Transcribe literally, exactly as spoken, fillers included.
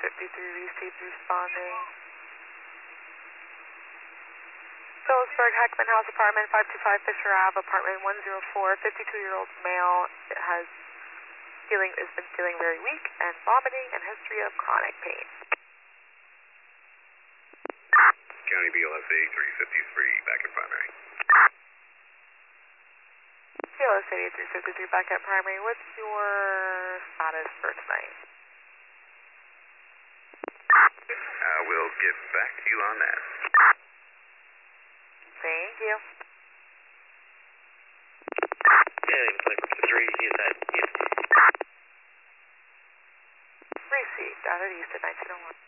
fifty-three received responding. Phillipsburg, Heckman House Apartment, five two five Fisher Ave, Apartment one oh four, fifty-two-year-old male has feeling has been feeling very weak and vomiting and history of chronic pain. County B L S eighty-three fifty-three, back at primary. B L S eighty-three fifty-three, back at primary. What's your status for tonight? I will get back to you on that. Thank you. Yeah, three, he said, Received, out at East at nineteen oh one.